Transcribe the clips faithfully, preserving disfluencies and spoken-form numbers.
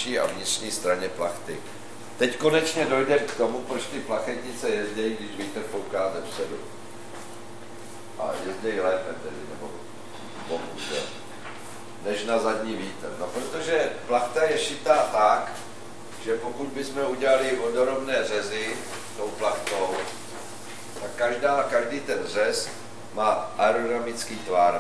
vnější a vnitřní straně plachty. Teď konečně dojde k tomu, proč ty plachetnice jezdějí, když vítr fouká ze předu. A jezdějí lépe tedy, nebo bohužel, než na zadní vítr. No, protože plachta je šitá tak, že pokud bychom udělali vodorovné řezy tou plachtou, tak každá, každý ten řez má aerodynamický tvar.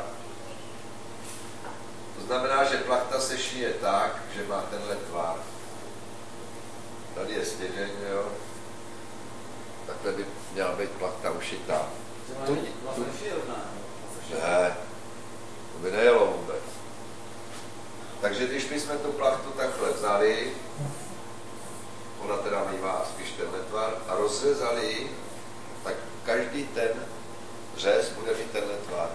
To znamená, že plachta se šije tak, že má tenhle tvar. Tady je stěžeň, jo. Takhle by měla být plachta ušitá. To ne, to by nejelo vůbec. Takže když bychom tu plachtu takhle vzali, ona teda mývá spíš tenhle tvar, a rozřezali, tak každý ten řez bude mít tenhle tvar.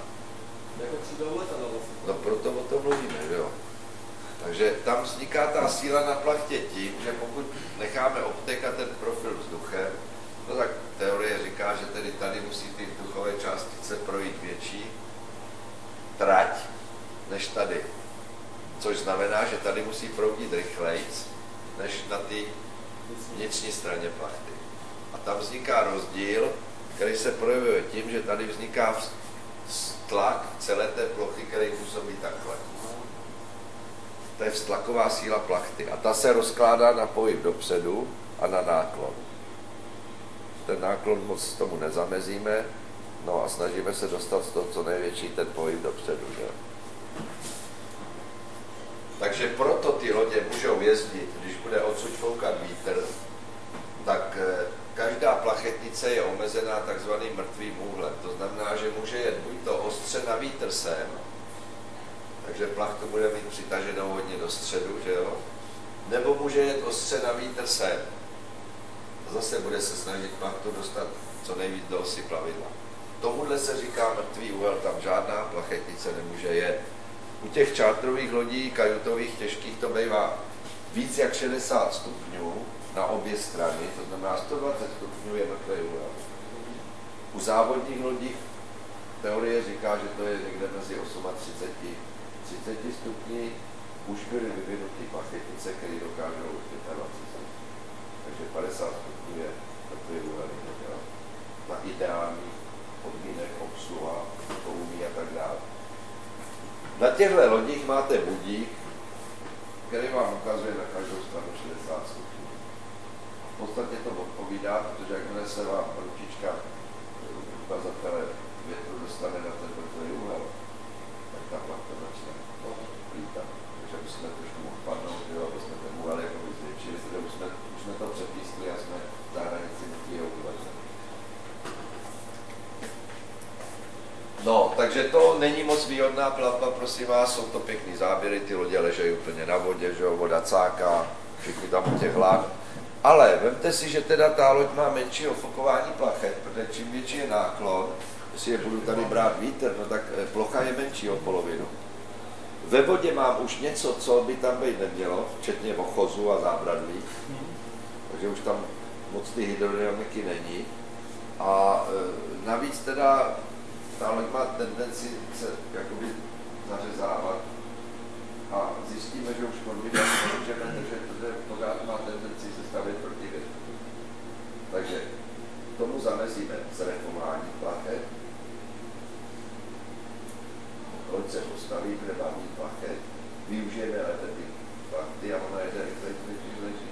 No proto o tom mluvíme, že jo. Takže tam vzniká ta síla na plachtě tím, že pokud necháme obtékat ten profil vzduchem, no tak teorie říká, že tedy tady musí ty vzduchové částice projít větší trať než tady. Což znamená, že tady musí proudit rychlejc než na té vnitřní straně plachty. A tam vzniká rozdíl, který se projevuje tím, že tady vzniká tlak celé té plochy, který působí takhle. To je vztlaková síla plachty. A ta se rozkládá na pohyb dopředu a na náklon. Ten náklon moc tomu nezamezíme, no a snažíme se dostat z toho co největší ten pohyb dopředu. Že? Takže proto ty lodě můžou jezdit, když bude odsud foukat vítr, tak každá plachetnice je omezená takzvaným mrtvým úhlem. To znamená, že může jet buď to ostře na vítr sem, takže plachtu bude mít přitaženou hodně do středu, že jo? Nebo může jet ostře na vítr sem. Zase bude se snažit plachtu dostat co nejvíc do osy plavidla. Tomuhle se říká mrtvý úhel, tam žádná plachetnice nemůže jet. U těch čártrových lodí, kajutových, těžkých, to bývá víc jak šedesát stupňů na obě strany, to znamená sto dvacet stupňů je mrtvý úhel. U závodních lodí teorie říká, že to je někde mezi třicet osm a třicet stupní, už byly vyvinuty plachetnice, které dokážou dvacet pět. Takže padesát stupňů je mrtvý úhel. Na ideální podmínek, obsluha, to umí a tak dále. Na těchto lodích máte budík, který vám ukazuje na každou stranu šedesát stupňů. V podstatě to odpovídá, protože jakmile se vám ručička ukazatele větru dostane na ten mrtvý úhel, tak ta plachta začne lítat. Takže bychom trošku mohli padnout, jo, aby jsme ten úhel jakoby zvětšili, protože už jsme, už jsme to přepískli a jsme v zahranici mrtvýho úhel. No, takže to není moc výhodná plavba, prosím vás, jsou to pěkný záběry, ty lodě ležejí úplně na vodě, že jo, voda cáká, všichni tam u těch hlad. Ale vemte si, že teda ta loď má menší ofokování plachet, protože čím větší je náklon, jestli je budu tady brát vítr, no tak plocha je menší o polovinu. Ve vodě mám už něco, co by tam být nemělo, včetně ochozu a zábradlí, takže už tam moc ty hydrodynamiky není. A e, navíc teda ta loď má tendenci se jakoby zařezávat a zjistíme, že už podmínka nemůžeme držet, protože pořád má tendenci se stavět proti větru. Takže tomu zamezíme zrepování plachet. Loď se postaví, kde má mít plachet, využijeme lépe ty plachty a ona jede rychle, když leží.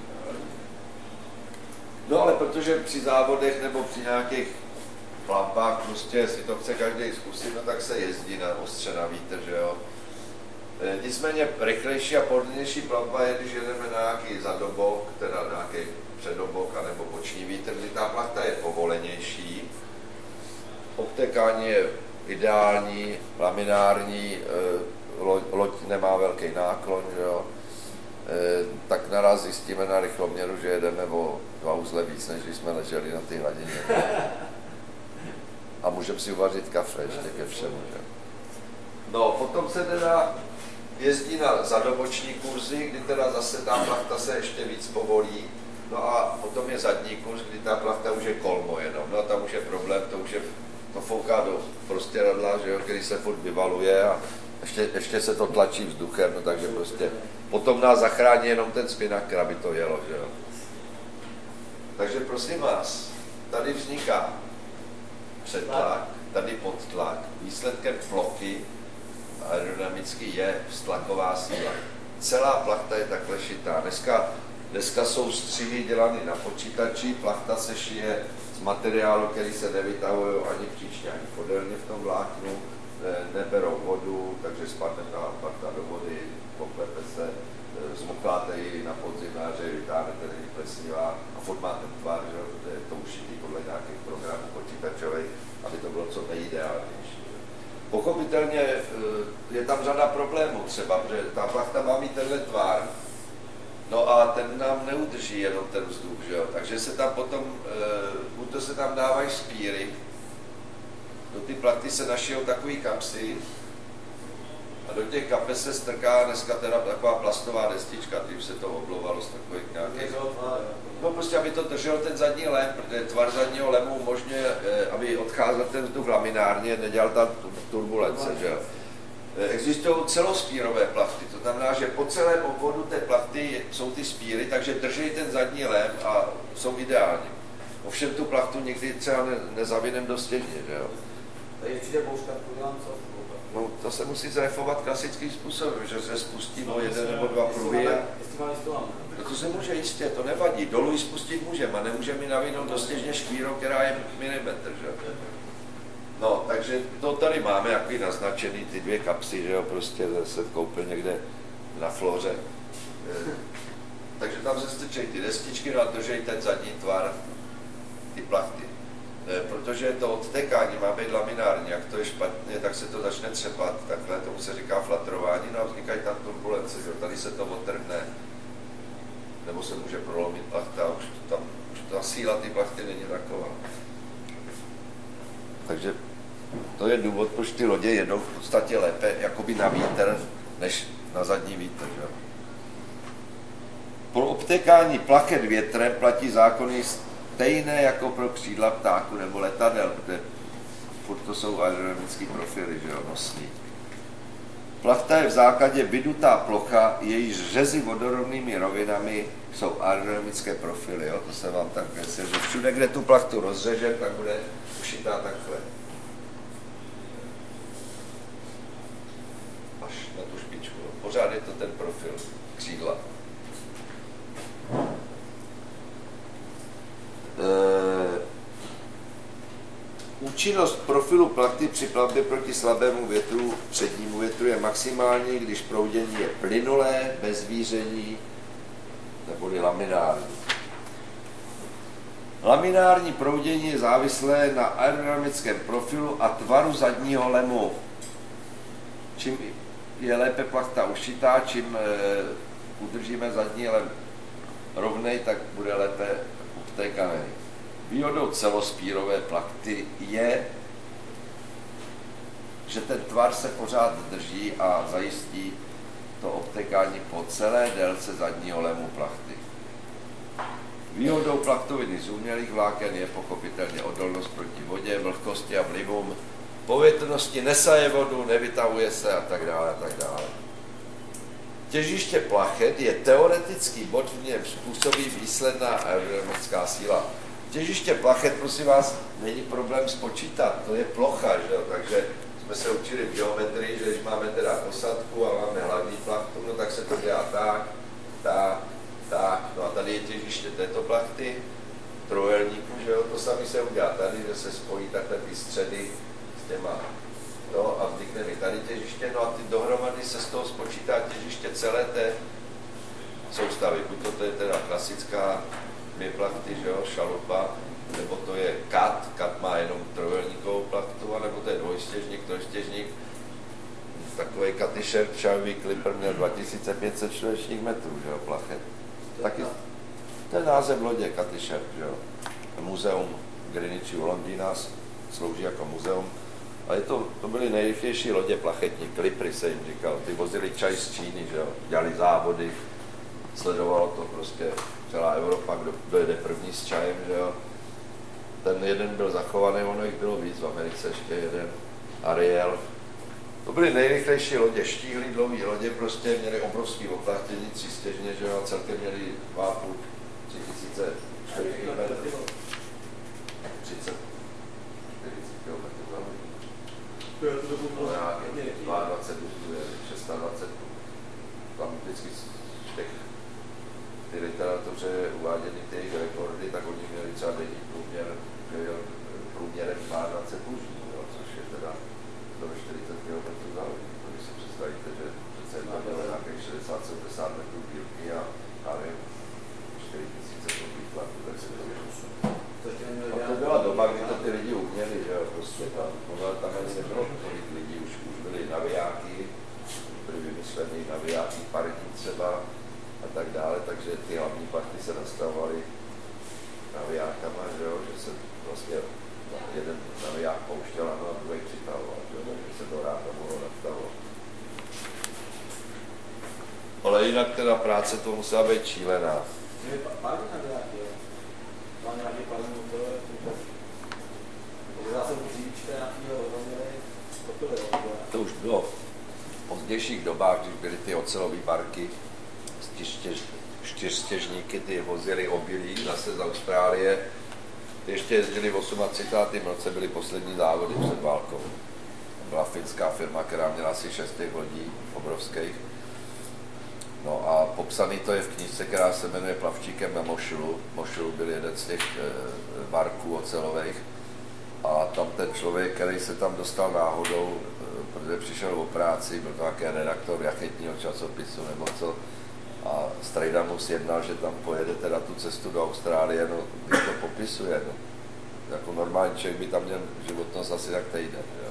No ale protože při závodech nebo při nějakých plavbách, prostě, jestli to chce každý zkusit, no tak se jezdí na ostře na vítr, že jo. E, nicméně rychlejší a pohodlnější plavba je, když jedeme na nějaký zadobok, teda nějaký předobok, anebo boční vítr, kdy ta plachta je povolenější. Obtekání je ideální, laminární, e, loď, loď nemá velký náklon, že jo. E, tak naraz zjistíme na rychloměru, že jedeme o dva uzle víc, než když jsme leželi na té hladině. A můžeme si uvařit kafe ještě ke všemu. Že? No, potom se teda jezdí na zadoboční kurzy, kdy teda zase ta plachta se ještě víc povolí. No a potom je zadní kurz, kdy ta plachta už je kolmo jenom. No a tam už je problém, to už je, to fouká do prostěradla, že jo, který se furt vyvaluje a ještě, ještě se to tlačí vzduchem, no takže prostě potom nás zachrání jenom ten spinnaker, aby to jelo, že jo. Takže prosím vás, tady vzniká přetlak, tady podtlak, výsledkem plochy aerodynamicky je vztlaková síla. Celá plachta je takhle šitá. Dneska, dneska jsou střihy dělané na počítači, plachta se šije z materiálu, který se nevytahují ani příčně, ani podélně v tom vláknu, ne, neberou vodu, takže spadne ta plachta do vody, poklepe se, zmokláte ji na podzimnáře, vytáhnete, není plesnivá a furt má ten tvar, že to je to ušitý podle nějakých programů počítačových, aby to bylo co nejideálnější. Pochopitelně je tam řada problémů třeba, protože ta plachta má mít tenhle tvar, no a ten nám neudrží jenom ten vzduch, že jo? Takže se tam potom, buď to se tam dávají spíry, do ty plachty se našijou takový kapsy a do těch kapes se strká dneska teda taková plastová destička, dřív se to oblovalo z takových nějakých... No prostě, aby to držel ten zadní lem, protože tvar zadního lemu umožňuje, aby odcházel ten vzduch laminárně, nedělal ta turbulence, že jo. Existují celospírové plachty, to znamená, že po celém obvodu té plachty jsou ty spíry, takže drží ten zadní lem a jsou ideální. Ovšem tu plachtu někdy třeba ne, nezavinem do stěžně, že jo. Takže přijde bouška, udělám co? No, to se musí zrefovat klasickým způsobem, že se spustí o jeden nebo dva pruhy. No to se může jistě, to nevadí. Dolů ji spustit můžeme a nemůžeme ji navinout do stěžně škvírou, která je milimetr, že? No, takže to tady máme jaký naznačený, ty dvě kapsy, že jo, prostě se koupil někde na Floře. Takže tam se strčej ty destičky, no a držej ten zadní tvar, ty plachty. Protože to odtekání má být laminární, jak to je špatně, tak se to začne třepat, takhle, tomu se říká flatrování, no a vznikají tam turbulence, že? Tady se to odtrhne, nebo se může prolomit plachta, už, tam, už ta síla ty plachty není taková. Takže to je důvod, proč ty lodě jedou v podstatě lépe jakoby na vítr, než na zadní vítr. Že? Pro obtékání plachet větrem platí zákony stejné jako pro křídla ptáku nebo letadel, protože furt to jsou aerodynamické profily, že jo, nosní. Plachta je v základě vydutá plocha, jejíž řezy vodorovnými rovinami jsou aerodynamické profily. Jo? To se vám tak věcí, že všude, kde tu plachtu rozřeže, tak bude ušitá takhle. Až na tu špičku. Pořád je to ten profil křídla. E... Účinnost profilu plachty při plavbě proti slabému větru, přednímu větru je maximální, když proudění je plynulé, bez víření, neboli laminární. Laminární proudění je závislé na aerodynamickém profilu a tvaru zadního lemu. Čím je lépe plachta ušitá, čím e, udržíme zadní lem rovnej, tak bude lépe obtékaný. Výhodou celospírové plachty je, že ten tvar se pořád drží a zajistí to obtékání po celé délce zadního lemu plachty. Výhodou plachtoviny z umělých vláken je pochopitelně odolnost proti vodě, vlhkosti a vlivům, povětrnosti nesaje vodu, nevytahuje se a tak dále a tak dále. Těžiště plachet je teoretický bod, v něm způsobí výsledná aerodynamická síla. Těžiště plachet, prosím vás, není problém spočítat, to je plocha, že jo? Takže jsme se učili v geometrii, že když máme teda posádku a máme hlavní plachtu, no tak se to dělá tak, tak, tak, no a tady je těžiště této plachty, trojuhelníku, že jo? To samé se udělá tady, že se spojí takhle ty středy s těma, no a vznikne mi tady těžiště, no a ty dohromady se z toho spočítá těžiště celé té soustavy, buď to, to je teda klasická dvě plachty, že jo, šalupa, nebo to je kat, kat má jenom trojuhelníkovou plachtu, anebo to je dvojstěžník, trojstěžník. Takový Katyšer Charvy Clipper měl dva tisíce pět set čtverečních metrů, že jo, plachet. Taky, to je název lodě Katyšer, že jo. Muzeum Greenwichi u Londýna slouží jako muzeum. A je to, to byly nejrychlejší lodě plachetní, Clippery se jim říkal. Ty vozili čaj z Číny, že jo, dělali závody, sledovalo to prostě celá Evropa, kdo, kdo jede první s čajem, že jo. Ten jeden byl zachovaný, ono jich bylo víc, v Americe ještě jeden, Ariel, To byly nejrychlejší lodě, štíhlý dlouhý lodě, prostě měli obrovský oplachtění, třístěžně, že jo, celkem měli dva a půl, tři tisíce čtverečních metrů. třicet, čtyřicet kilometrů za hodinu. No nějaké dvacet dva, dvacet šest, tam vždycky z těch ty literatuře uváděny ty jejich rekordy, tak oni měli třeba denní průměr, průměrem dvacet dva mužů, což je teda do čtyřicet kilometrů za hodinu. Když si představíte, že přece tam mělo nějakých šedesát sedmdesát metrů dílky a já nevím, čtyři tisíce kolik tlaku, tak se to vyšlo. A to byla doba, kdy to ty lidi uměli, že jo, prostě tam, tam ani nebylo tolik lidí, už, už byli navijáky, byly vymyslený navijáky, parní třeba a tak dále, takže ty hlavní party se nastavovaly navijákama, že jo, že se vlastně jeden naviják pouštěl a druhý přitavoval, že se to ráda mohlo nastavovat. Ale jinak teda práce to musela být šílená. Pární navijáky, jo. Má nějaký pární motor, já jsem dřívíčka nějakýho rozuměli, to bylo, to už bylo v pozdějších dobách, když byly ty ocelové barky, čtyřstěžníky, ty vozily obilí zase z Austrálie. Ty ještě jezdili v třicátém osmém roce, byly poslední závody před válkou. Byla finská firma, která měla asi šest těch lodí obrovských. No a popsaný to je v knížce, která se jmenuje Plavčíkem na Mošulu. Mošulu byl jeden z těch barků ocelových. A tam ten člověk, který se tam dostal náhodou, protože přišel o práci, byl to nějaký redaktor jachetního časopisu nebo co, a strejda mu sjednal, že tam pojede teda tu cestu do Austrálie, no, když to popisuje, no. Jako normální člověk by tam měl životnost asi tak týden, jo.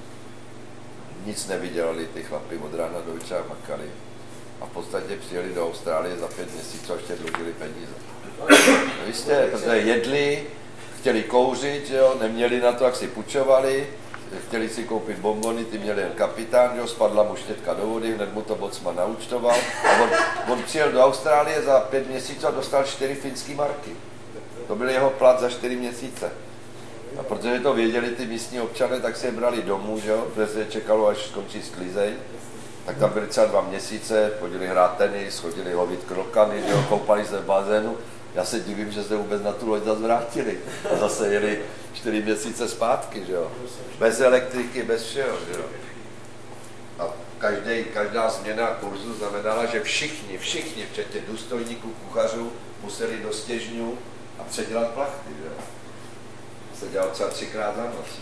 Nic nevydělali ty chlapi od rána do večera makali. A v podstatě přijeli do Austrálie za pět měsíců a ještě dlužili peníze. No jistě, protože jedli, chtěli kouřit, jo, neměli na to, jak si půjčovali, chtěli si koupit bonbony, ty měli jen kapitán, jo, spadla mu štětka do vody, hned mu to bocman naúčtoval a on, on přijel do Austrálie za pět měsíců a dostal čtyři finský marky. To byl jeho plat za čtyři měsíce. A protože to věděli ty místní občané, tak si je brali domů, jo, protože se je čekalo, až skončí sklízej. Tak tam byli třeba dva měsíce, chodili hrát tenis, chodili lovit krokany, jo, koupali se v bazénu. Já se divím, že se vůbec na tu loď zase vrátili. A zase jeli čtyři měsíce zpátky, že jo. Bez elektriky, bez všeho, že jo. A každý, každá změna kurzu znamenala, že všichni, všichni, včetně důstojníků, kuchařů, museli do stěžňů a předělat plachty, že jo. Se dělal třeba třikrát za noc.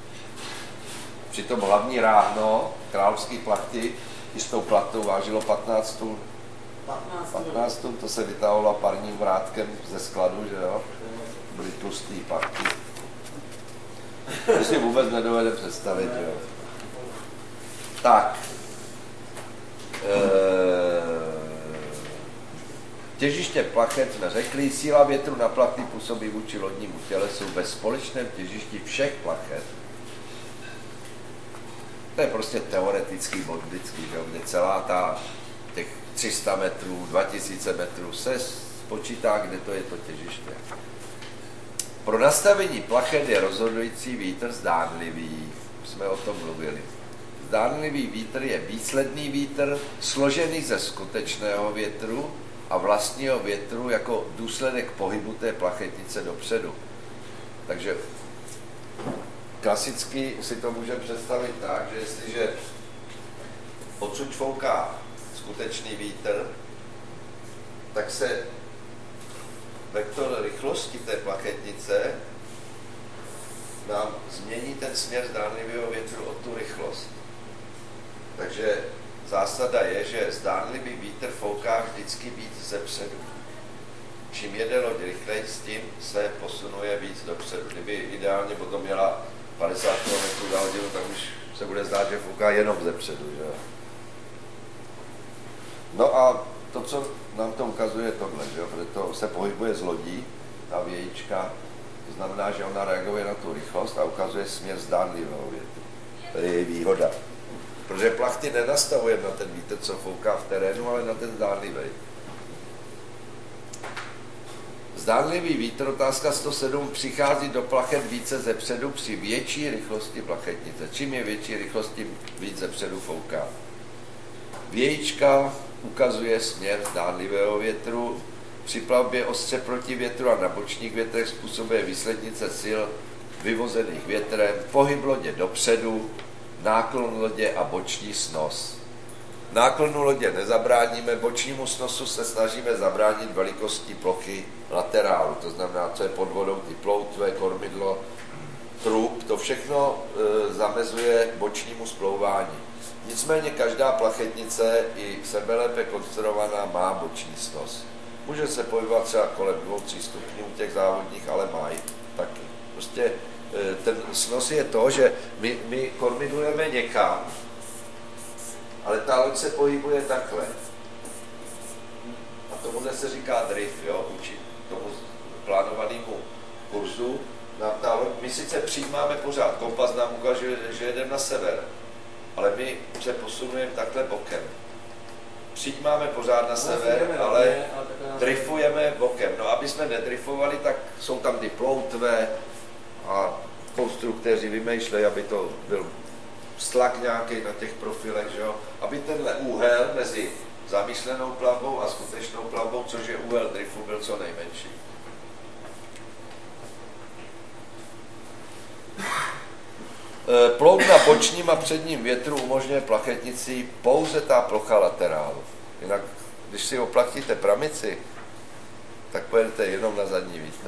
Přitom hlavní ráhno, královský plachty, i s tou plachtou vážilo patnáct tun. patnáct tun, to se vytahovalo parním vrátkem ze skladu, že jo. Byly tlustý plachty. To si vůbec nedovede představit, jo. Tak. Eee... Těžiště plachet jsme řekli, síla větru na plachty působí vůči lodnímu tělesu ve společném těžišti všech plachet. To je prostě teoretický bod vždycky, že? Kde celá ta těch tři sta metrů, dva tisíce metrů se spočítá, kde to je to těžiště. Pro nastavení plachet je rozhodující vítr zdánlivý, jsme o tom mluvili. Zdánlivý vítr je výsledný vítr, složený ze skutečného větru a vlastního větru jako důsledek pohybu té plachetnice dopředu. Takže klasicky si to můžeme představit tak, že jestliže odsud fouká skutečný vítr, tak se vektor rychlosti té plachetnice nám změní ten směr zdánlivého větru o tu rychlost. Takže zásada je, že zdánlivý vítr fouká vždycky víc zepředu. Čím jede loď rychleji, s tím se posunuje víc dopředu. Kdyby ideálně potom měla padesát kilometrů za hodinu, tak už se bude zdát, že fouká jenom zepředu. Že? No a to, co nám to ukazuje, je tohle, že? Protože to se pohybuje z lodí, ta vějíčka, to znamená, že ona reaguje na tu rychlost a ukazuje směr zdánlivého větru. To je její výhoda. Protože plachty nenastavujeme na ten vítr, co fouká v terénu, ale na ten zdánlivý. zdánlivý vítr, otázka sto sedm, přichází do plachet více ze předu při větší rychlosti plachetnice. Čím je větší rychlost, tím víc ze předu fouká. Vějíčka ukazuje směr zdánlivého větru. Při plavbě ostře proti větru a na bočních větrech způsobuje výslednice sil vyvozených větrem, pohyb lodě dopředu, náklon lodě a boční snos. Náklonu lodě nezabráníme, bočnímu snosu se snažíme zabránit velikostí plochy laterálu, to znamená, co je pod vodou, ty ploutve, kormidlo, trup, to všechno e, zamezuje bočnímu splouvání. Nicméně každá plachetnice, i sebelépe konstruovaná, má boční snos. Může se pohybovat třeba kolem dvou, tří stupňů těch závodních, ale mají taky. Prostě e, ten snos je to, že my, my kormidlujeme někam, ale ta loď se pohybuje takhle. A tomuhle se říká drift, jo, učit tomu plánovanému kurzu. Nám ta loď, my sice přijímáme pořád, kompas nám ukazuje, že jedeme na sever, ale my se posunujeme takhle bokem. Přijímáme pořád na sever, ale drifujeme bokem. No, aby jsme nedrifovali, tak jsou tam ty ploutve a konstruktéři vymýšlejí, aby to byl stlak nějaký na těch profilech, že jo? Aby tenhle úhel mezi zamýšlenou plavbou a skutečnou plavbou, což je úhel driftu, byl co nejmenší. Plout na bočním a předním větru umožňuje plachetnici pouze ta plocha laterálu. Jinak, když si oplachtíte pramici, tak pojedete jenom na zadní vítr.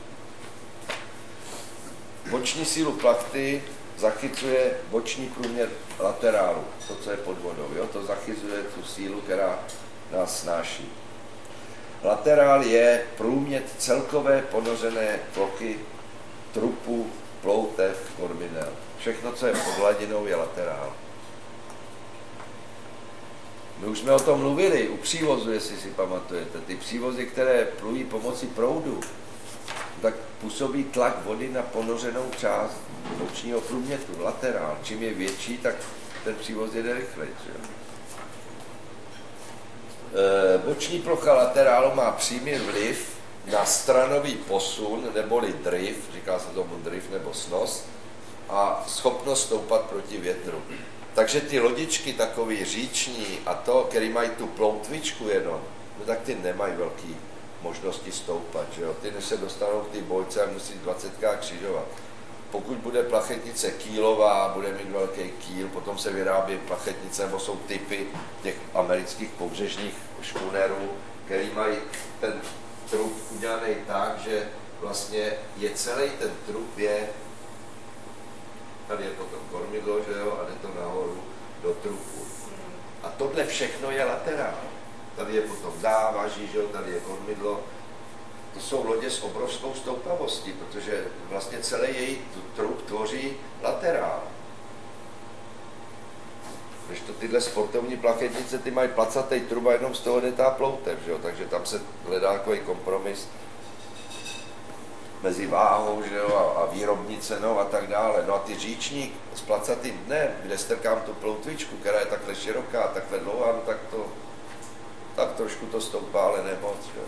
Boční sílu plachty zachycuje boční průměr laterálu, to, co je pod vodou. Jo? To zachycuje tu sílu, která nás snáší. Laterál je průměr celkové ponořené plochy trupu, ploutev, kormidel. Všechno, co je pod hladinou, je laterál. My už jsme o tom mluvili, u přívozu, jestli si pamatujete. Ty přívozy, které plují pomocí proudu, tak působí tlak vody na ponořenou část bočního průměru, laterál. Čím je větší, tak ten přívoz jede rychleji. E, boční plocha laterálu má přímý vliv na stranový posun, neboli drift, říká se tomu drift nebo snos, a schopnost stoupat proti větru. Takže ty lodičky takový říční a to, který mají tu ploutvičku jenom, no tak ty nemají velký možnosti stoupat, že jo? Ty než se dostanou k ty bojce a musí dvacetkrát křižovat. Pokud bude plachetnice kýlová, bude mít velký kýl, potom se vyrábí plachetnice, nebo jsou typy těch amerických pobřežních škunerů, který mají ten trup udělaný tak, že vlastně je celý ten trup je, tady je potom kormidlo, že jo, a jde to nahoru do trupu. A tohle všechno je laterál. Tady je potom dávaží, že jo, tady je kormidlo. To jsou lodě s obrovskou stoupavostí, protože vlastně celý její trup tvoří laterál. Když to tyhle sportovní plachetnice, ty mají placatej trup a jenom z toho jde ta ploutev, že jo, takže tam se hledá takový kompromis mezi váhou, že jo, a, a výrobní cenou a tak dále. No a ty říční s placatým dnem, kde strkám tu ploutvičku, která je takhle široká, takhle dlouhá, no tak to tak trošku to stoupá, ale nemoc. Jo.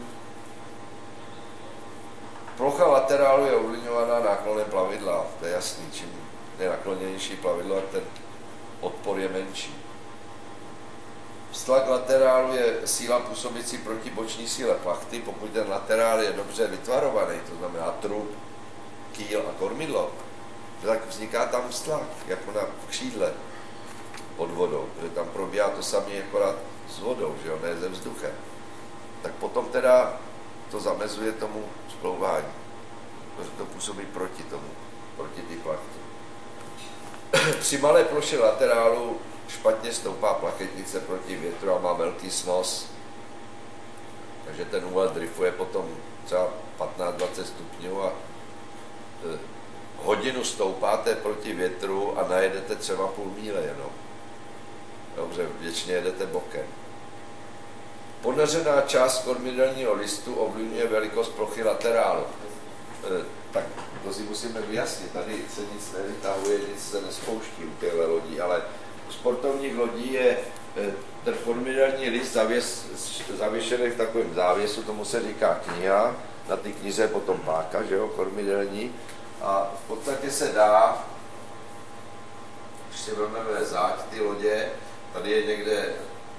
Plocha laterálu je ovlivňovaná náklonem plavidla, to je jasný, čím je nakloněnější plavidlo, tak ten odpor je menší. Vztlak laterálu je síla působící proti boční síle plachty, pokud ten laterál je dobře vytvarovaný, to znamená trup, kýl a kormidlo, tak vzniká tam vztlak, jako na křídle pod vodou, protože tam probíhá to samé akorát s vodou, že jo, ne se vzduchem. Tak potom teda to zamezuje tomu splouvání, protože to působí proti tomu, proti ty plachtě. Při malé ploše laterálu špatně stoupá plachetnice proti větru a má velký snos, takže ten úhel driftuje potom třeba patnáct dvacet stupňů a eh, hodinu stoupáte proti větru a najedete třeba půl míle jenom. Dobře, většině jedete bokem. Ponořená část kormidelního listu ovlivňuje velikost plochy laterálu. E, tak to si musíme vyjasnit. Tady se nic nevytahuje, nic se nespouští u těchto lodí, ale sportovních lodí je ten kormidelní list zavěs, zavěšený v takovém závěsu, tomu se říká kniha, na té knize potom páka, že jo, kormidelní. A v podstatě se dá, když si vezmeme záď ty lodě, tady je někde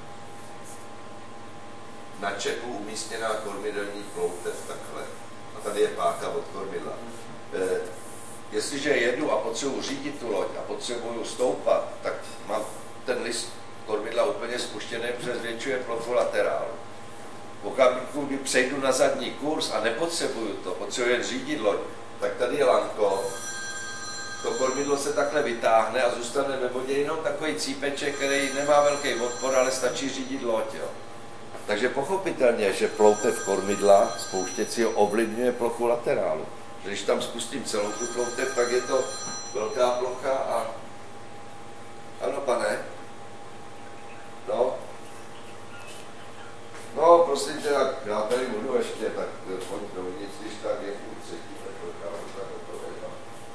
na čepu umístěná kormidelní ploutev takhle. A tady je páka od kormidla. E, jestliže jedu a potřebuji řídit tu loď a potřebuji stoupat, tak mám ten list kormidla úplně spuštěný, protože zvětšuje plochu laterálu. V okamžiku, kdy přejdu na zadní kurz a nepotřebuju to, potřebuji jen řídit loď, tak tady je lanko, to kormidlo se takhle vytáhne a zůstane ve vodě jenom takový cípeček, který nemá velký odpor, ale stačí řídit loď. Jo. Takže pochopitelně, že ploutev kormidla spouštěcího ovlivňuje plochu laterálu. Když tam spustím celou tu ploutev, tak je to velká plocha a... Ano, pane? No? No, prosím tě, já tady budu ještě, tak pojď dovnitř, když tak je půl třetí, tak velká plocha do toho je tam.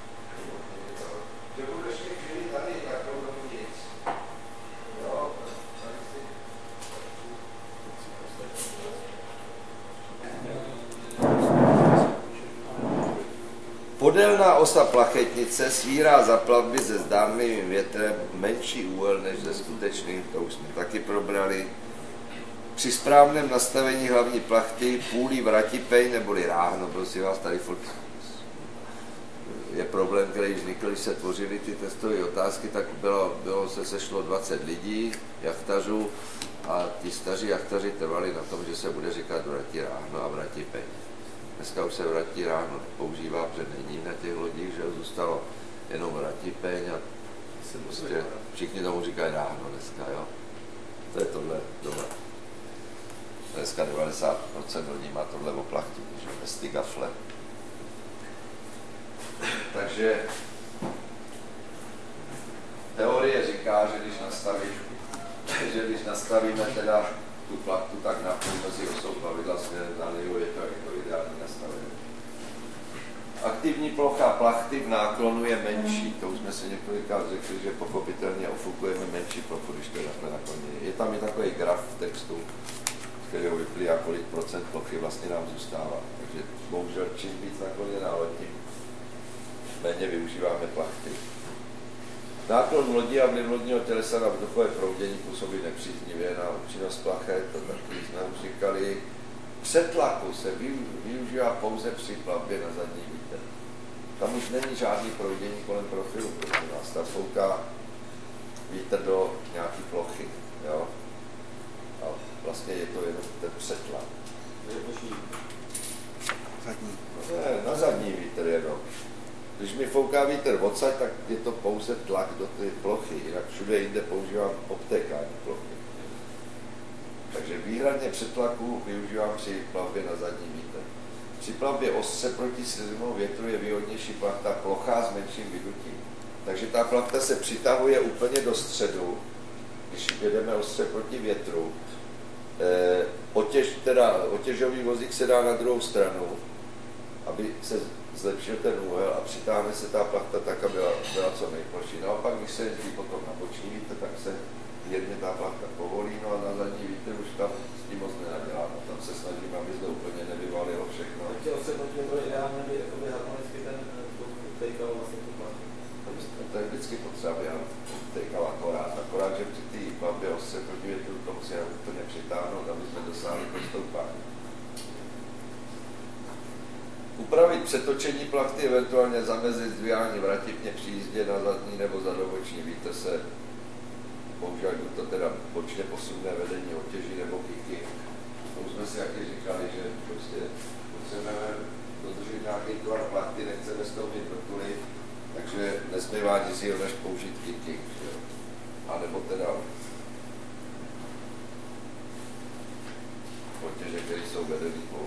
Že budu ještě chvíli tady, tak to dovnitř. Jo? Podélná osa plachetnice svírá za plavby se zdánlivým větrem menší úhel než ze skutečných, to už jsme taky probrali. Při správném nastavení hlavní plachty půlí vratipej neboli ráhno, prosím vás, tady furt je problém, který vznikl, když se tvořily ty testové otázky, tak bylo, bylo se sešlo dvacet lidí, jachtařů, a ti staří jachtaři trvali na tom, že se bude říkat vratí ráhno a vratipej. Dneska už se vratí ráhno používá, protože není na těch lodích, že zůstalo jenom vratipeň a se prostě, všichni tomu říkají ráhno dneska, jo. To je tohle doba. Dneska devadesát procent lidí má tohle oplachtit, že bez ty gafle. Takže teorie říká, že když nastaví, že když nastavíme teda tu plachtu tak napůl mezi osou plavidla směrem zálivu, je to, je to ideální nastavení. Aktivní plocha plachty v náklonu je menší, to už jsme si několikrát řekli, že pochopitelně ofukujeme menší plochu, když to je takhle naklonění. Je tam i takový graf v textu, z kterého vyplývá, kolik procent plochy vlastně nám zůstává. Takže bohužel čím víc nakloněná loď, tím méně využíváme plachty. Náklon lodi a vliv lodního tělesa na vzduchové proudění působí nepříznivě na účinnost plachet, to takový jsme už říkali. Přetlaku se využívá pouze při plavbě na zadní vítr. Tam už není žádný proudění kolem profilu, protože nás tam fouká vítr do nějaké plochy. Jo? A vlastně je to jenom ten přetlak. Zadní. Ne, na zadní vítr jenom. Když mi fouká vítr odsaď, tak je to pouze tlak do té plochy, jinak všude jinde používám obtékání plochy. Takže výhradně přetlaku využívám při plavbě na zadní vítr. Při plavbě ostře proti silnému větru je výhodnější plachta plochá s menším vydutím. Takže ta plachta se přitahuje úplně do středu, když jedeme ostře proti větru. E, otěž, teda, otěžový vozík se dá na druhou stranu, aby se zlepšil ten úhel a přitáhne se ta plachta tak, aby byla, byla co nejploší. Naopak, když se jezdí potom na boční vítr, tak se mírně ta plachta povolí, no a na zadní vítr už tam s tím moc nenaděláme. Tam se snažím, aby to úplně nevyvalilo všechno. Takže osobně bylo ideálně, aby harmonicky ten tejkal vlastně tu plachtu. To je vždycky potřeba, aby tejkal akorát. Akorát, že při té plavbě ostře proti větru to musíme úplně přitáhnout, aby jsme dosáhli postoupání. Upravit přetočení plachty, eventuálně zamezit zdvihání vratipně při jízdě na zadní nebo zadoboční vítr se používají to teda bočně posunné vedení otěží nebo kicking. To už jsme si jaký říkali, že prostě potřebujeme dodržet nějaký tvar plachty, nechceme z toho mít vrtuly, takže nezbývá nic jiného, než použít kicking. A nebo teda otěže, které jsou vedený po.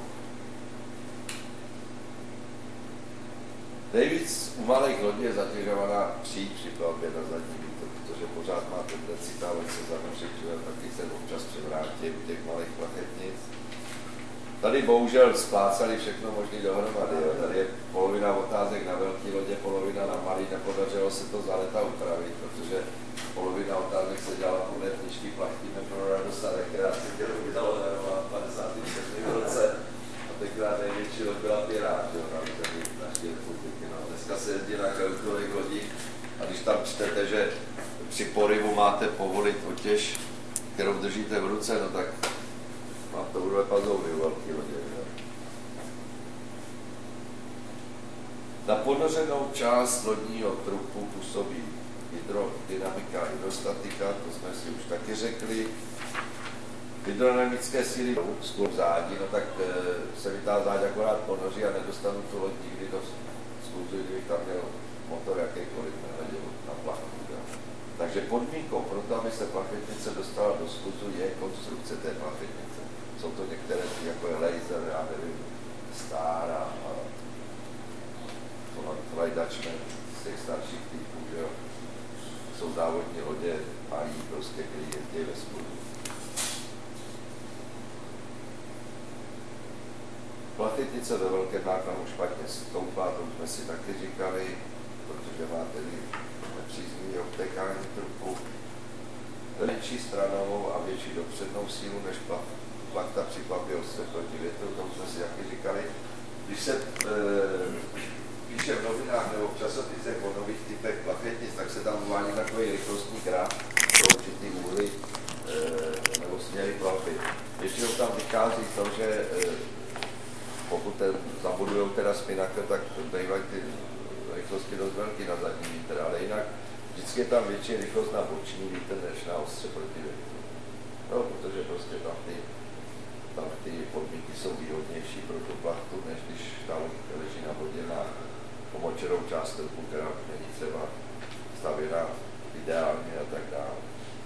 Nejvíc u malých lodí je zatěžovaná příď při plavbě na zadní vítr, protože pořád má tendenci ta loď se zanořit, že taky se občas převrátí u těch malých plachetnic. Tady bohužel splácali všechno možný dohromady. Jo. Tady je polovina otázek na velké lodě, polovina na malý, nepodařilo se to za leta upravit, protože polovina otázek se dělala podle knížky Plachtíme pro radost a rekreaci, kterou vydalo v padesátém čtvrtém roce. A tenkrát největší loď byla Pirát, jo, na území naší republiky. No, dneska se jezdí na krautových lodích a když tam čtete, že při poryvu máte povolit otěž, kterou držíte v ruce, no tak vám to budou pazouly u velký lodě. Jo. Na ponořenou část lodního trupu působí hydrodynamika a hydrostatika, to jsme si už taky řekli. Hydrodynamické síly skůr zádí, no tak e, se mi ta záď akorát ponoří a nedostanu tu loď nikdy do skluzu, kdybych tam měl motor jakýkoliv nehleděl na plachtu. Takže podmínkou pro to, aby se plachetnice dostala do skluzu, je konstrukce té plachetnice. Jsou to některé, jako je laser, já nevím, Star a Fly Dutchman z těch starších typů, že jo. Jsou závodní lodě, mají prostě, který jezdí ve skluzu. Plachetnice ve velkém nákladu špatně stoupá, to už jsme si taky říkali, protože má tedy nepříznivý obtékání trupu, menší stranovou a větší dopřednou sílu než plachta při plavbě ostře proti větru, to už jsme si taky říkali. Když se e, píše v novinách nebo v časopisech o nových typech plachetnic, tak se tam uvádí takový rychlostní graf pro určitý úhly e, nebo směry plavby. Většinou tam vychází to, že e, pokud ten, zabudujou teda spinnaker, tak bývají ty rychlosti dost velký na zadní vítr, ale jinak vždycky je tam větší rychlost na boční vítr než na ostře proti větru. No, protože prostě tam ty, tam ty podmínky jsou výhodnější pro tu plachtu, než když ta leží na vodě na pomočenou část trupu, která není třeba stavěná ideálně a tak dále.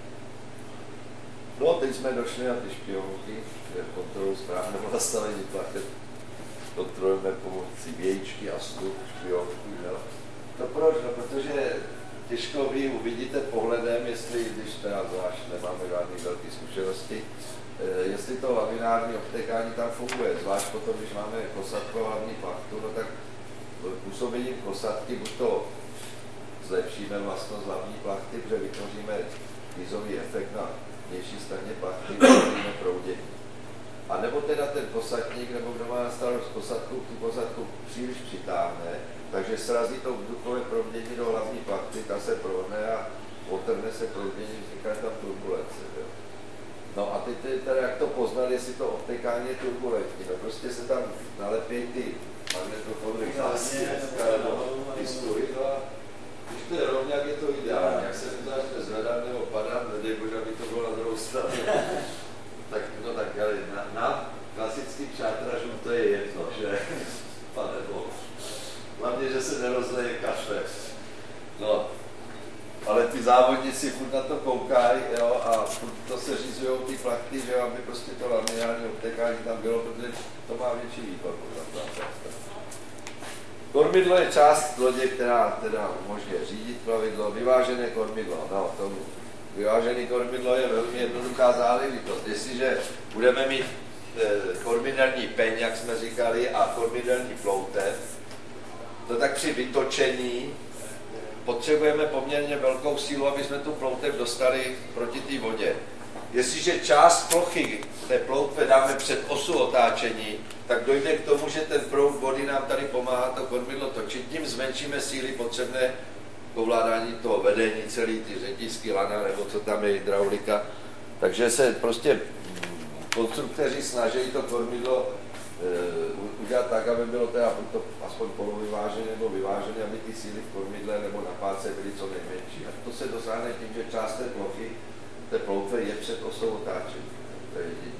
No a teď jsme došli na ty špionky, kde kontrolu správného nastavení plachet kontrolujeme pomocí vějíčky a stup špionku. No proč? No protože těžko vy uvidíte pohledem, jestli, když teda zvlášť nemáme žádné velké zkušenosti, eh, jestli to laminární obtékání tam funguje. Zvlášť potom, když máme kosatko a hlavní plachtu, no tak působením kosatky buď to zlepšíme vlastnost hlavní plachty, protože vytvoříme kýzový efekt na vnější straně plachty, vytvoříme proudění. A nebo teda ten posatník, nebo kdo má na starost posatku, tu posatku příliš přitáhne, takže srazí to vzduchové proudění do hlavní plachty, ta se prohne a otrhne se proudění, vzniká tam turbulence. Jo. No a teď teda jak to poznat, jestli to obtékání je turbulentní, no prostě se tam nalepí ty magnetofonové hlasy, ty stuhydla. Když to je rovně, jak je to ideální, jak se to začne zvedat nebo padat, nedej bože, aby to bylo na druhou stranu. Tak, no tak, ale na, na klasický čátražům to je jedno, že? Pane Boh. Hlavně, že se nerozleje kafe. No, ale ty závodníci furt na to koukají, jo, a furt to se řízujou ty plachty, že aby prostě to laminární obtékání tam bylo, protože to má větší výkon. Kormidlo je část lodě, která teda umožňuje řídit plavidlo, vyvážené kormidlo, no, tomu. Vyvážený kormidlo je velmi jednoduchá záležitost. Jestliže budeme mít e, kormidelní peň, jak jsme říkali, a kormidelní ploutev, to tak při vytočení potřebujeme poměrně velkou sílu, aby jsme tu ploutev dostali proti té vodě. Jestliže část plochy té ploutve dáme před osu otáčení, tak dojde k tomu, že ten proud vody nám tady pomáhá to kormidlo točit, tím zmenšíme síly potřebné k ovládání toho vedení, celý ty řetisky, lana, nebo co tam je, hydraulika. Takže se prostě konstruktéři snaží to kormidlo e, udělat tak, aby bylo teda to aspoň polovyvážené nebo vyvážené, aby ty síly v kormidle nebo na páce byly co nejmenší. A to se dosáhne tím, že část té plochy, té ploutve je před osou otáčení. To je jediné.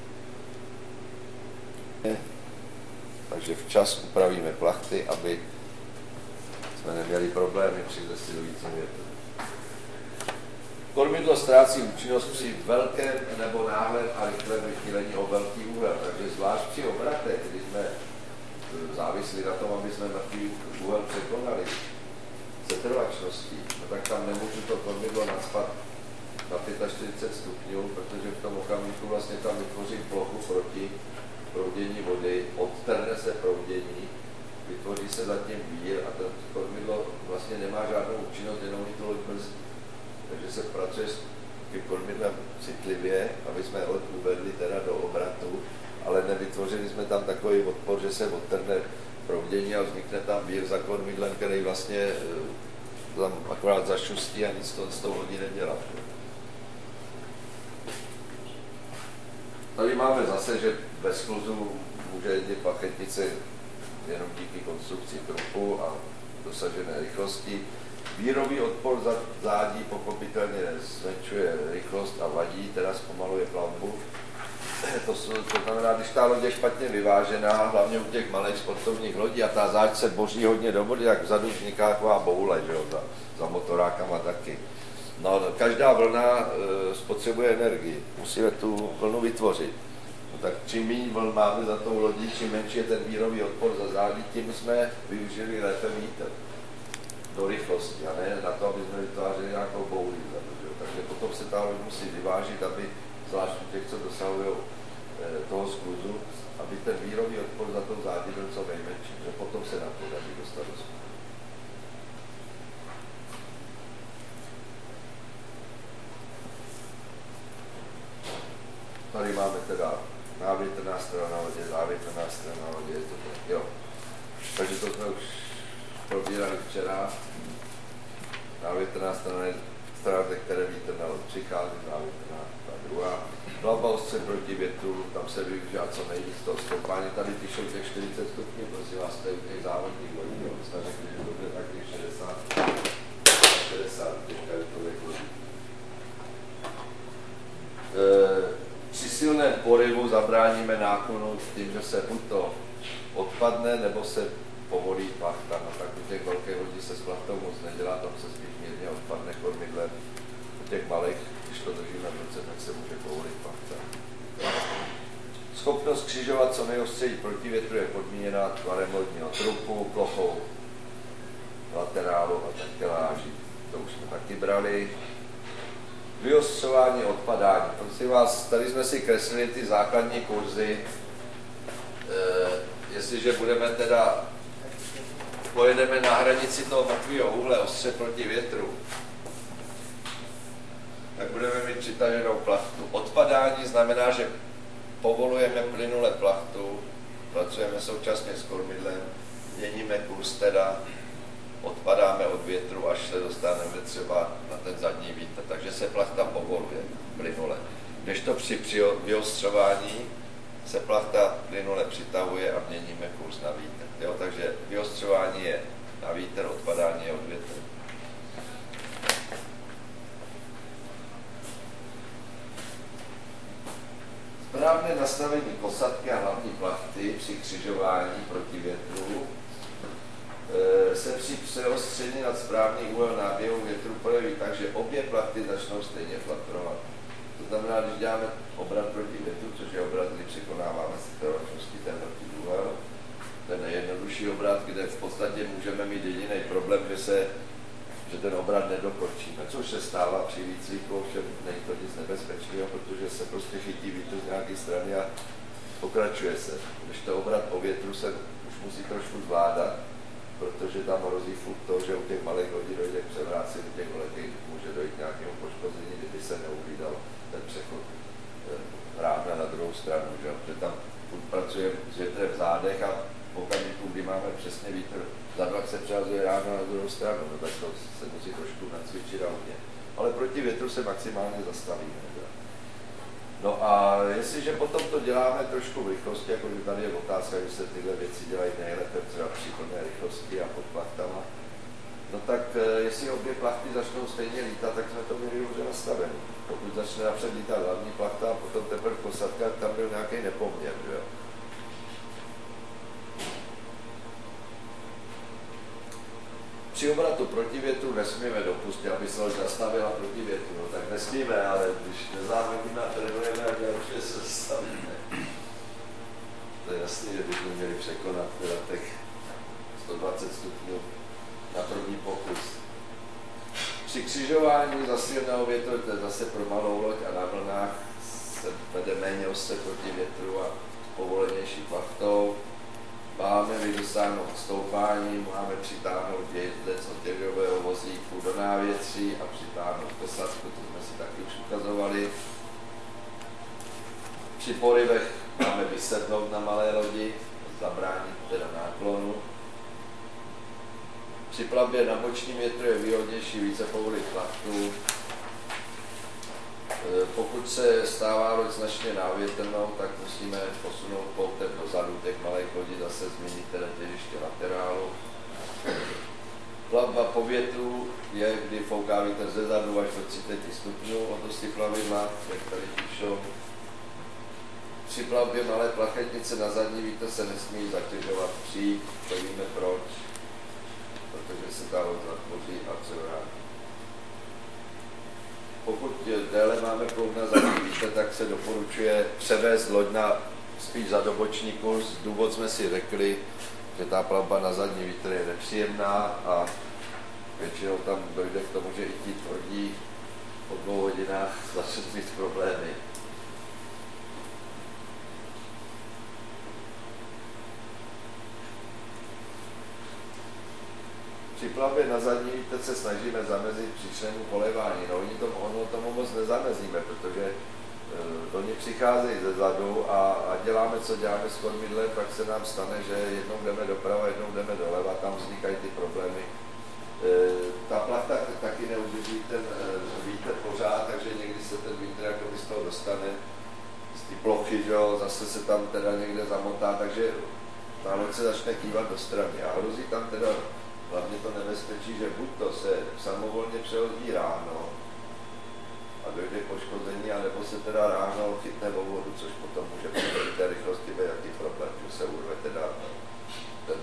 Takže včas upravíme plachty, aby jsme neměli problémy při zesilujícím větru. Kormidlo ztrácí účinnost při velkém nebo náhlém a rychlém vychýlení o velký úhel, takže zvlášť při obratech, kdy jsme závislí na tom, aby jsme mrtvý úhel překonali se trvačností, no tak tam nemůžu to kormidlo nacpat na čtyřicet pět stupňů, protože v tom okamžiku vlastně tam vytvořím plochu proti proudění vody, odtrhne se proudění, vytvoří se zatím vír a to kormidlo vlastně nemá žádnou účinnost, jenom i to loď brzdí. Takže se pracuje s tím kormidlem citlivě, aby jsme loď uvedli teda do obratu, ale nevytvořili jsme tam takový odpor, že se odtrhne proudění a vznikne tam vír za kormidlem, který vlastně tam akorát zašustí a nic to s tou lodí nedělá. Tady máme zase, že bez skluzu může jezdit plachetnice jenom díky konstrukci trupu a dosažené rychlosti. Vírový odpor za zádí pochopitelně zmenšuje rychlost a vadí, teda zpomaluje plavbu. To, to znamená, když ta loď je špatně vyvážená, hlavně u těch malých sportovních lodí a ta záď se boří hodně do vody, jak vzadu vzniká taková boule, že jo, za, za motorákama taky. No, každá vlna e, spotřebuje energii, musíme tu vlnu vytvořit. No, tak čím méně vln máme za tou lodí, čím menší je ten vírový odpor za zádí, tím jsme využili lépe vítr do rychlosti a ne na to, aby jsme vytvářeli nějakou bouli. Takže potom se ta loď musí vyvážit, aby zvlášť u těch, co dosahují e, toho skluzu, aby ten vírový odpor za tou zádí byl co nejmenší, že potom se nám podaří dostat do skluzu. Tady máme teda návětrná strana lodě, závětrná strana lodě, je to tak, jo. Takže to jsme už probírali včera. Návětrná strana je strana, ze které vítr na loď přichází, závětrná ta druhá. Plavba ostře proti větru, tam se využívá co nejvíc toho stoupání. Tady píšou těch čtyřicet stupňů, prosím vás, to je u těch závodních lodí, jo. Jsme řekli, že to bude tak těch šedesát, šedesát těch kajutových lodí. E, Při silném poryvu zabráníme náklonu tím, že se buď to odpadne, nebo se povolí plachta. No tak u těch velkých lodí se s plachtou moc nedělá, tam se spíš mírně odpadne kormidlem. U těch malých, když to držíme v ruce, tak se může povolit plachta. Schopnost křižovat co nejostřejí proti větru je podmíněna tvarem lodního trupu, plochou laterálu a takeláží. To už jsme taky brali. Vyostřování, odpadání. Prosím vás, tady jsme si kreslili ty základní kurzy. E, jestliže budeme teda, pojedeme na hranici toho mrtvého úhle ostře proti větru, tak budeme mít přitaženou plachtu. Odpadání znamená, že povolujeme plynule plachtu, pracujeme současně s kormidlem, měníme kurz teda, odpadáme od větru, až se dostaneme třeba na ten zadní vítr, takže se plachta povoluje plynule. Kdežto při, při vyostřování se plachta plynule přitahuje a měníme kurz na vítr. Jo, takže vyostřování je na vítr, odpadání je od větru. Správné nastavení posádky a hlavní plachty při křižování proti větru se při přeostření nad správný úhel náběhu větru projeví tak, že obě plachty začnou stejně flatrovat. To znamená, když děláme obrat proti větru, což je obrat, kdy překonáváme setrvačností ten proti úhel, ten nejjednodušší obrat, kde v podstatě můžeme mít jediný problém, že, se, že ten obrat nedokončíme, což se stává při výcviku, ovšem není to nic nebezpečného, protože se prostě chytí vítr z nějaké strany a pokračuje se. Když to obrat po větru se už musí trošku zvládat, protože tam hrozí furt to, že u těch malých lodí dojde k převrácení, těch velkých může dojít k nějakému poškození, kdyby se neuhlídal ten přechod rávna na druhou stranu, že, že tam pracujeme s větrem v zádech a v okamžiku, kdy máme přesně vítr za dva, se přehazuje rávna na druhou stranu, no tak to se musí trošku nacvičit a hodně. Ale proti větru se maximálně zastavíme. Že? No a jestliže potom to děláme trošku v rychlosti, jako tady je otázka, že se tyhle věci dělají nejlépe třeba při plné rychlosti a pod plachtama, no tak jestli obě plachty začnou stejně lítat, tak jsme to měli dobře nastavení. Pokud začne napřed lítat hlavní plachta a potom teprve posádka, tam byl nějaký nepoměr, že jo. Při obratu proti větru nesmíme dopustit, aby se loď zastavila proti větru, no tak nesmíme, ale když nezávodíme a trénujeme, tak určitě se zastavíme. To je jasný, že bychom měli překonat teda těch sto dvacet stupňů na první pokus. Při křižování za silného větru, to je zase pro malou loď a na vlnách se vede méně ostře proti větru a povolenější plachtou. máme vydosáhnout stoupání, máme přitáhnout jezdec od těžového vozíku do návětří a přitáhnout posádku, to jsme si taky už ukazovali. Při porivech máme vysednout na malé lodi, zabránit teda náklonu. Při plavbě na bočním větru je výhodnější více povolit plachtu. Pokud se stává loď značně návětrnou, tak musíme posunout poutev dozadu těch malých lodí, zase změnit teda těžiště laterálu. Plavba po větru je, kdy fouká vítr ze zadu až do třicet stupňů od osy plavidla, jak tady píšou. Při plavbě malé plachetnice na zadní vítr se nesmí zatěžovat příď, to víme proč, protože se ta loď zatvoří a převrátí. Pokud déle máme plout na zadní vítr, tak se doporučuje převést loď na spíš za doboční kurz. Důvod jsme si řekli, že ta plavba na zadní vítr je nepříjemná a většinou tam dojde k tomu, že i ti tvrdí po dvou hodinách začne mít problémy. Při plavbě na zadní vítr se snažíme zamezit příčnému polévání. No, oni tomu, ono tomu moc nezamezíme, protože e, oni přicházejí ze zadu a, a děláme, co děláme s kormidlem, tak se nám stane, že jednou jdeme doprava, jednou jdeme doleva, tam vznikají ty problémy. E, ta plachta taky neudrží ten e, vítr pořád, takže někdy se ten vítr jakoby z toho dostane, z té plochy, že jo, zase se tam teda někde zamotá, takže ta loď se začne kývat do strany a hrozí tam teda hlavně to nebezpečí, že buď to se samovolně přehodí ráno a dojde k poškození, anebo se teda ráno chytne vo vodu, což potom může při té rychlosti být jaký problém, že se urve teda ten.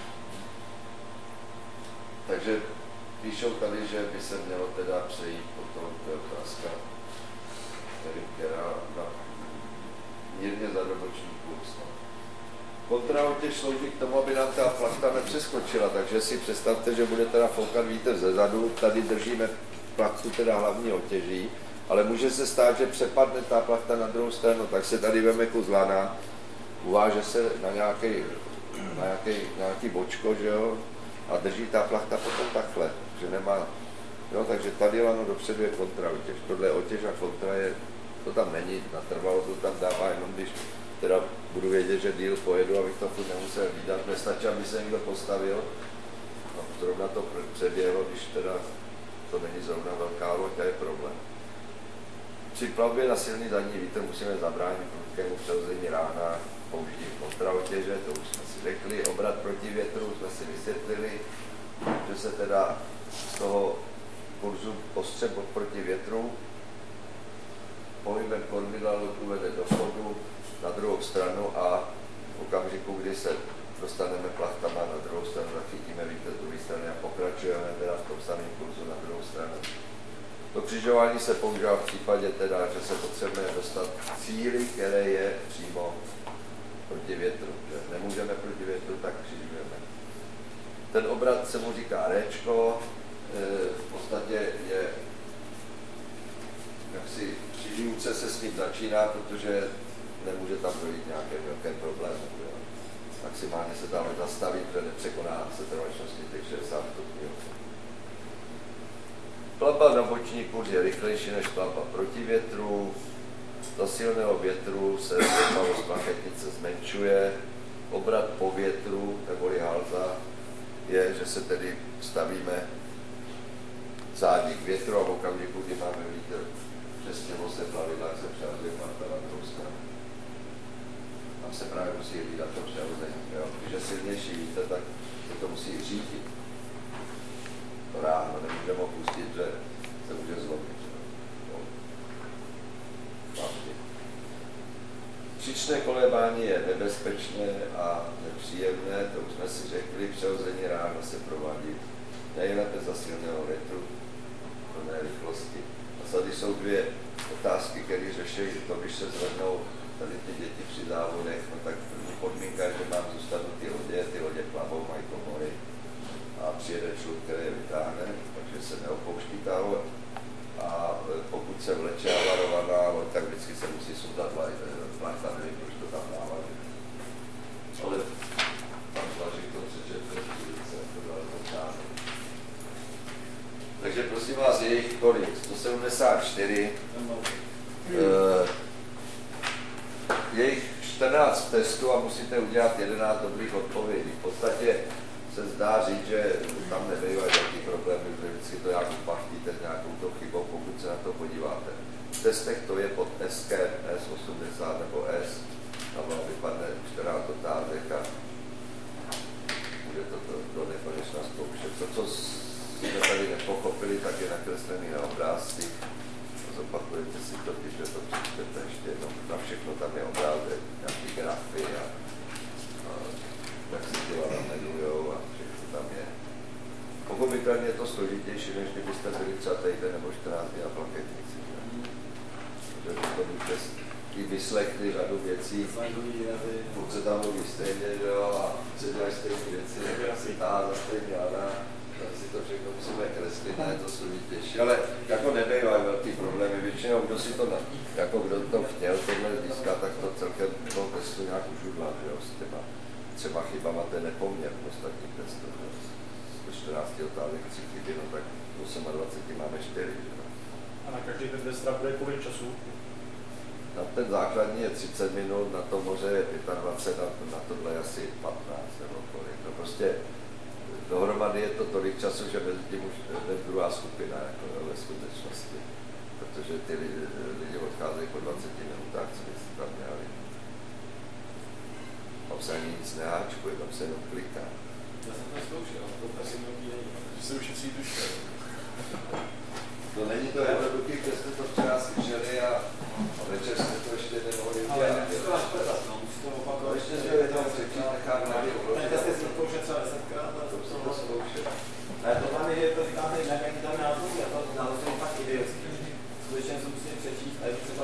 Takže píšou tady, že by se mělo teda přejít potom, to je otázka, která na mírně za doboční kurz. Kontraotěž slouží k tomu, aby nám ta plachta nepřeskočila, takže si představte, že bude teda foukat vítr ze zadu, tady držíme plachtu teda hlavní otěží, ale může se stát, že přepadne ta plachta na druhou stranu, tak se tady veme kus lana, uváže se na nějaký, na nějaký, nějaký bočko, že jo, a drží ta plachta potom takhle, že nemá, jo, takže tady lano dopředu je kontraotěž, tohle je otěž a kontra je, to tam není, natrvalo to tam dává jenom když teda budu vědět, že díl pojedu, abych to furt nemusel výdat, nestačí, aby se někdo postavil. No, zrovna to přeběhlo, když teda to není zrovna velká loď, to je problém. Při plavbě na silný zadní vítr musíme zabránit prudkému přehození rána použitím kontraotěže, to už jsme si řekli, obrat proti větru jsme si vysvětlili, že se teda z toho kurzu ostře pod proti větru pohybem kormidla loď uvede do chodu na druhou stranu a v okamžiku, kdy se dostaneme plachtama na druhou stranu, zachytíme vítr z druhé strany a pokračujeme teda v tom samém kurzu na druhou stranu. To křižování se používá v případě teda, že se potřebujeme dostat k cíli, které je přímo proti větru. Že nemůžeme proti větru, tak křižujeme. Ten obrat se mu říká réčko, v podstatě je jaksi při výuce se s ním začíná, protože nemůže tam dojít nějaké velké problémy. Maximálně se tam zastavit, že nepřekoná se trvačnosti těch šedesát stupňů. Plavba na boční kurz je rychlejší než plavba proti větru. Za silného větru se zvětmavost plachetnice zmenšuje. Obrat po větru, neboli halza, je, že se tedy stavíme zádi k větru a v okamžiku, kdy máme vítr přesně vose plavidla, se přehazuje plachta na druhou stranu. Tam se právě musí hlídat to přehození. Když je silnější vítr, tak se to musí řídit. To ráno nemůžeme opustit, že se může zlomit. Příčné kolébání je nebezpečné a nepříjemné, to už jsme si řekli, přehození ráno se provádí nejlépe za silného větru, plné rychlosti. A tady jsou dvě otázky, které řeší to, když se zvednou tady ty děti při závodech, no tak první podmínka je, že mám zůstat ty lodě, ty lodě plavou, mají komory a přijede člun, který je vytáhne, takže se neopouští ta loď. A pokud se vleče avarovaná loď, tak vždycky se musí sundat plachta, nevím, proč to tam dávat. Ale kolik? sto sedmdesát čtyři. Uh, je jich čtrnáct testů a musíte udělat jedenáct dobrých odpovědí. V podstatě se zdá říct, že tam nebývají velký problémy, že vždycky to nějak upachtíte nějakou to chybou, pokud se na to podíváte. V testech to je pod S K S osmdesát nebo S, tam vám vypadne čtrnáct otázek a může to do, do nekonečna zkoušet. To, co jsme tady nepochopili, tak je nakreslený na obrázcích. Zopakujete si to, když to přečtete ještě jednou. Na všechno tam je obrázek, nějaký grafy a, a jak si těla jmenujou a všechno tam je. Pochopitelně je to složitější, než kdybyste byli třeba týden nebo čtrnáct dní na plaketnici. Protože to byste i vyslechli řadu věcí, pokud se tam mluví stejně, jo, a se dělají stejné věci, jak si tá za stejně Jana, tak si to všechno musíme kreslit, ne, je to složitější. Ale jako nebývají velký problémy, většinou kdo si to, na, jako kdo to chtěl tohle získat, tak to celkem toho testu nějak užudla, že jo, s těma třeba chybama, to je nepoměr v ostatních testů. Z čtrnácti otázek tři chyby, no tak dvacet osm máme čtyři, že jo. A na každý ten test bude kolik času? Na ten základní je třicet minut, na to moře je dvacet pět, na, na tohle je asi patnáct nebo kolik. No prostě dohromady je to tolik času, že mezi tím už je druhá skupina jako ve skutečnosti. Protože ty lidi, lidi odcházejí po dvaceti minutách, co byste tam měli. Tam se ani nic neháčkuje, tam se jenom kliká. Já jsem to zkoušel, to asi mnohý není. Že se ušetří duše. To není to jednoduchý, kde jste to včera slyšeli a večer jste to ještě nemohli udělat. Ale musí to našpetat, no, musí to opakovat. Ještě že je tam třetí nechát na něj uložit. Ten test je zkoušet třeba desetkrát, ale To se to zkoušet. ale to tam je, to říkáte jinak, jak tam názvy, a to názvy je fakt idiotský. Skutečně se musím přečíst a je to